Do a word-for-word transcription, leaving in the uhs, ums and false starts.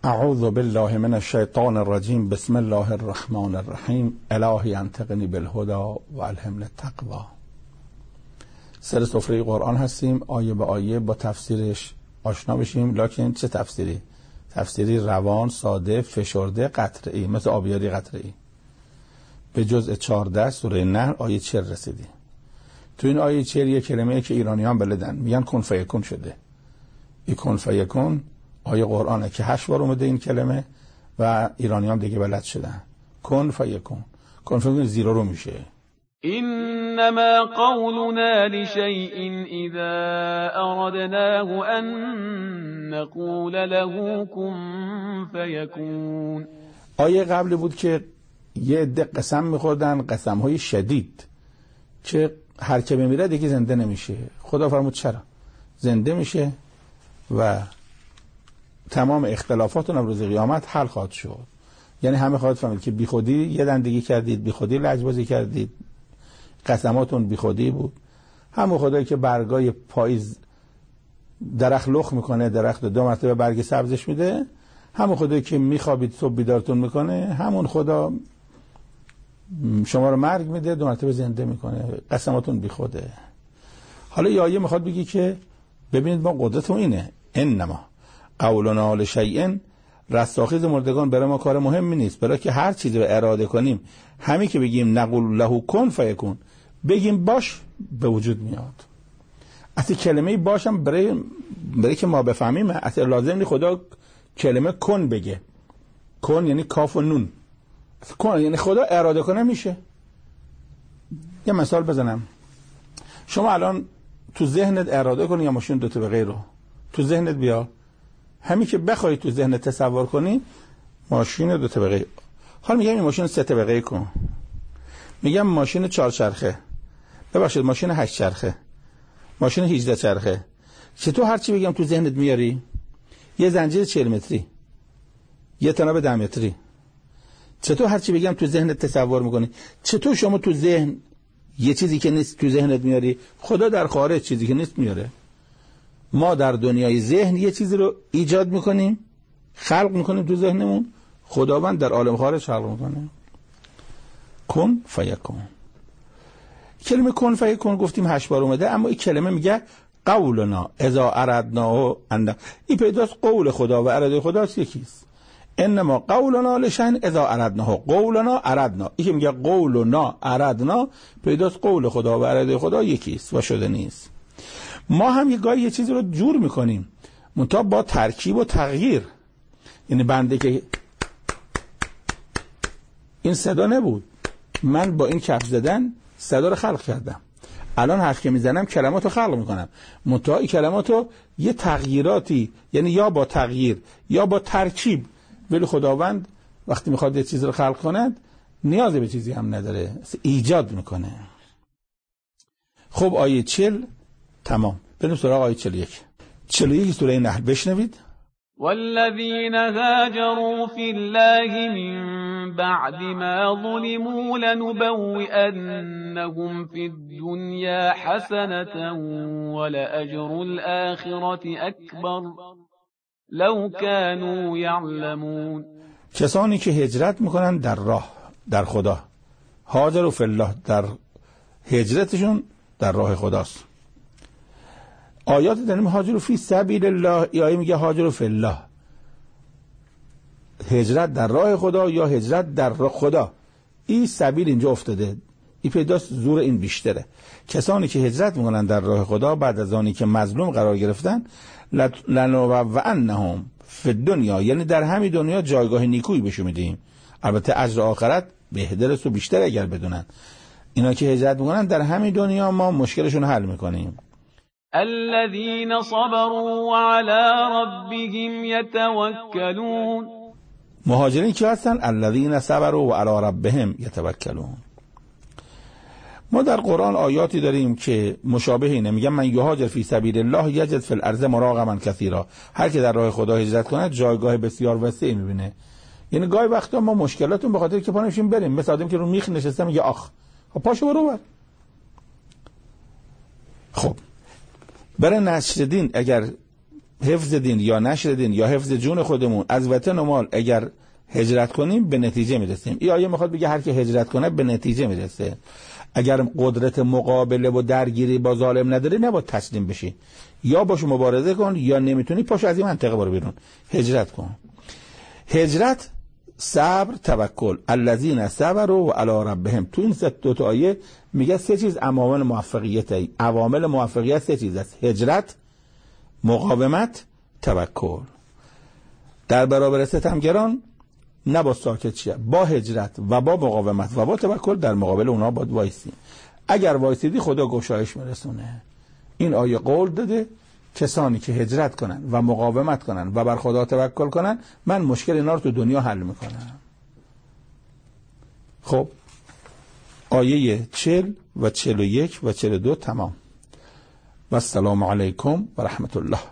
اعوذ بالله من الشیطان الرجیم. بسم الله الرحمن الرحیم. الهی انطقنی بالهدى و الهمنی التقوی. سر سفره قرآن هستیم، آیه به آیه با تفسیرش آشنا بشیم. لکن چه تفسیری؟ تفسیری روان، ساده، فشرده، قطره‌ای، مثل آبیاری قطره‌ای. به جزء چهارده سوره نحل آیه چهل رسیدیم. تو این آیه چهل یک کلمه که ایرانیان بلدن میگن کن فیکون شده. این کن فیکون آیه قرآنه که هشت بار اومده این کلمه و ایرانیان دیگه بلد شدن. کن فیکون، کن فیکون زیرو رو میشه. انما قولنا لشيء اذا اردناه ان نقول له كن فيكون. آیه قبلی بود که یه عده قسم میخوردن، قسم های شدید، که هر که بمیره دیگه زنده نمیشه. خدا فرمود چرا؟ زنده میشه و تمام اختلافات اون روز قیامت حل خواهد شد. یعنی همه خواهد فهمید که بی خودی یه دندگی کردید، بی خودی لجبازی کردید، قسماتون بی خودی بود. همون خدایی که برگای پاییز درخت لخ میکنه، درخت دو مرتبه برگ سبزش میده، همون خدایی که میخوابید صبح بیدارتون میکنه، همون خدا شما رو مرگ میده، دو مرتبه زنده میکنه. قسماتون بی خوده. حالا یه آیه میخواد بگی که ببینید ما قدرتمون اینه، انما قولنا لشیء، رستاخیز مردگان برای ما کار مهمی نیست. برای که هر چیزی رو اراده کنیم، همین که بگیم نقول له کن فیکون، بگیم باش، به وجود میاد. اصلا کلمه باشم برای برای که ما بفهمیم اصلا لازم نیست خدا کلمه کن بگه. کن یعنی کاف و نون. کن یعنی خدا اراده کنه میشه. یه مثال بزنم. شما الان تو ذهنت اراده کنی یا ماشین دو طبقه رو تو ذهنت بیا، همین که بخوای تو ذهنت تصور کنی ماشین دو طبقه. حالا میگم این ماشین سه طبقه کن، میگم ماشین چهار چرخه، ببخشید ماشین هشت چرخه، ماشین هجده چرخه. چطور هر چی بگم تو ذهنت میاری؟ یه زنجیر چهل متری، یه تناب ده متری. چطور هر چی بگم تو ذهنت تصور میکنی؟ چطور شما تو ذهن یه چیزی که نیست تو ذهنت میاری؟ خدا در خارج چیزی که نیست میاره. ما در دنیای ذهن یه چیزی رو ایجاد میکنیم، خلق میکنیم تو ذهنمون، خداوند در عالم خارج خلق میکنه. کن فیکون. کلمه کن فیکون گفتیم هشت بار اومده، اما این کلمه میگه قولنا اذا اردناه ان، این پیداست قول خدا و اراده خداست یکیست. انما قولنا لشیء اذا اردناه، قولنا اردنا، این که میگه قولنا اردنا، پیداست قول خدا و اراده خدا یکیست و شده نیست. ما هم یه گاهی یه چیزی رو جور میکنیم منتها با ترکیب و تغییر. یعنی بنده که این صدا نبود، من با این کف زدن صدا رو خلق کردم، الان حرف که میزنم کلمات رو خلق میکنم، منتها این کلمات رو یه تغییراتی، یعنی یا با تغییر یا با ترکیب. ولی خداوند وقتی میخواد یه چیز رو خلق کند نیازی به چیزی هم نداره، ایجاد میکنه. خب آیه چهل تمام. بریم سراغ آیه چهل و یک. چهل و یک سوره نحل بشنوید. والذین هاجروا فی الله من بعد ما ظلموا لنبوئنهم فی الدنیا حسنة ولأجر الآخرة اکبر لو كانوا یعلمون. کسانی که هجرت میکنن در راه در خدا، هاجروا فی الله، در هجرتشون در راه خداست. آیات داریم هاجروا فی سبیل الله، ای آیه میگه هاجروا فی الله، هجرت در راه خدا یا هجرت در راه خدا. این سبیل اینجا افتاده، این پیداست زور این بیشتره. کسانی که هجرت میکنن در راه خدا بعد از آنی که مظلوم قرار گرفتن، لنبوئنهم فی الدنیا، یعنی در همین دنیا جایگاه نیکویی بهشون میدیم. البته اجر آخرت بهتر است و بیشتر اگر بدونن. اینا که هجرت میکنن در همین دنیا ما مشکلشون حل میکنیم. الذين صبروا وعلى ربهم يتوكلون. مهاجرین که هستن الذين صبروا وعلى ربهم يتوكلون. ما در قرآن آیاتی داریم که مشابه اینه، میگن من یهاجر فی سبیل الله یجد فی الارض مراغما کثیرا، هر که در راه خدا هجرت کنه جایگاه بسیار وسیعی میبینه. یعنی گاهی وقتا ما مشکلاتون به خاطر که پا نمیشیم بریم، مثل آدمی که رو میخ نشسته میگه آخ، خب پاشو برو بر. خب برای نصرالدین اگر حفظ دین یا نشر دین یا حفظ جون خودمون از وطن و مال اگر هجرت کنیم به نتیجه میرسیم. این آیه میخواد بگه هر کی هجرت کنه به نتیجه میرسه. اگر قدرت مقابله و درگیری با ظالم نداری نباید تسلیم بشی، یا باش مبارزه کن، یا نمیتونی پاشو از این منطقه برو بیرون، هجرت کن. هجرت، صبر، توکل. الذین صبروا علی ربهم. تو این دو تا آیه میگه سه چیز عوامل موفقیت ای. عوامل موفقیت سه چیز است: هجرت، مقاومت، توکل. در برابر ستمگران نباید ساکت شی، با هجرت و با مقاومت و با توکل در مقابل اونا باید وایسی. اگر وایسیدی خدا گشایش میرسونه. این آیه قول داده کسانی که هجرت کنن و مقاومت کنن و بر خدا توکل کنن، من مشکل اینا رو تو دنیا حل میکنم. خب آیه چهل و چهل و یک و چهل و دو تمام. و السلام علیکم و رحمت الله.